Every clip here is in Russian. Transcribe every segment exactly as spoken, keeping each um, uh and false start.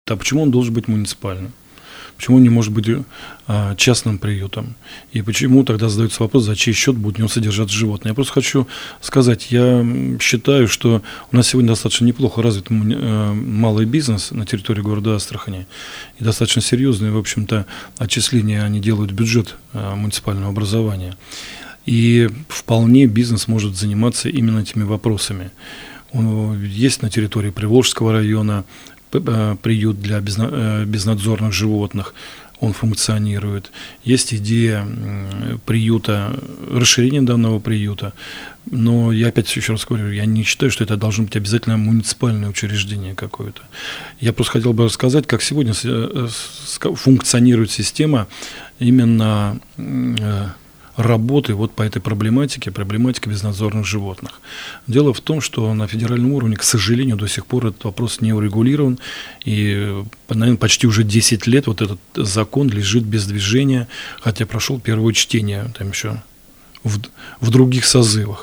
А почему он должен быть муниципальным? Почему он не может быть а, частным приютом? И почему тогда задается вопрос, за чей счет будет в нем содержаться животное? Я просто хочу сказать, я считаю, что у нас сегодня достаточно неплохо развит э, малый бизнес на территории города Астрахани. И достаточно серьезные, в общем-то, отчисления они делают в бюджет э, муниципального образования. И вполне бизнес может заниматься именно этими вопросами. Он есть на территории Приволжского района приют для безнадзорных животных, он функционирует. Есть идея приюта, расширения данного приюта, но я опять еще раз говорю, я не считаю, что это должно быть обязательно муниципальное учреждение какое-то. Я просто хотел бы рассказать, как сегодня функционирует система именно работы вот по этой проблематике, проблематике безнадзорных животных. Дело в том, что на федеральном уровне, к сожалению, до сих пор этот вопрос не урегулирован, и, наверное, почти уже десять лет вот этот закон лежит без движения, хотя прошел первое чтение, там еще в, в других созывах.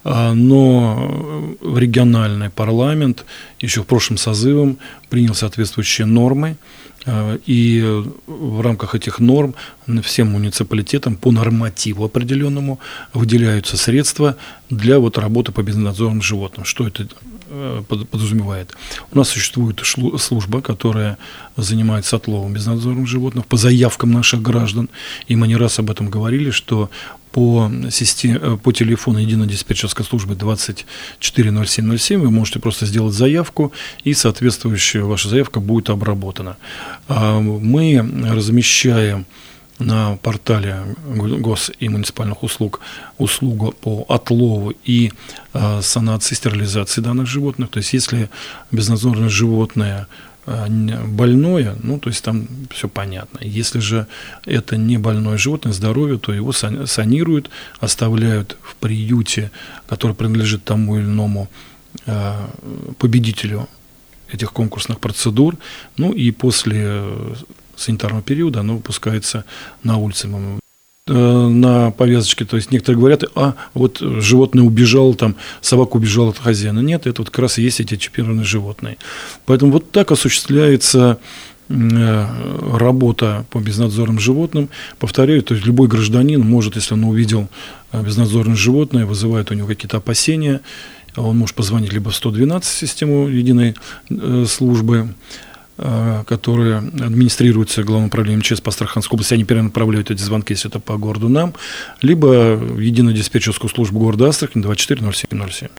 Но региональный парламент еще в прошлом созыве принял соответствующие нормы, и в рамках этих норм всем муниципалитетам по нормативу определенному выделяются средства для вот работы по безнадзорным животным. Что это подразумевает? У нас существует служба, которая занимается отловом безнадзорных животных по заявкам наших граждан, и мы не раз об этом говорили, что по, системе, по телефону единой диспетчерской службы двадцать четыре ноль семь ноль семь вы можете просто сделать заявку, и соответствующая ваша заявка будет обработана. Мы размещаем на портале гос- и муниципальных услуг услугу по отлову и санации, стерилизации данных животных. То есть если безнадзорное животное больное, ну, то есть там все понятно. Если же это не больное животное, здоровье, то его санируют, оставляют в приюте, который принадлежит тому или иному э, победителю этих конкурсных процедур, ну, и после санитарного периода оно выпускается на улице. На повязочке, то есть некоторые говорят, а вот животное убежало, там собака убежала от хозяина. Нет, это вот как раз и есть эти чипированные животные. Поэтому вот так осуществляется работа по безнадзорным животным. Повторяю, то есть любой гражданин может, если он увидел безнадзорное животное, вызывает у него какие-то опасения, он может позвонить либо в сто двенадцать, систему единой службы, которые администрируются Главным управлением МЧС по Астраханской области, они перенаправляют эти звонки, если это по городу, нам, либо в единую диспетчерскую службу города Астрахань двадцать четыре ноль семь ноль семь.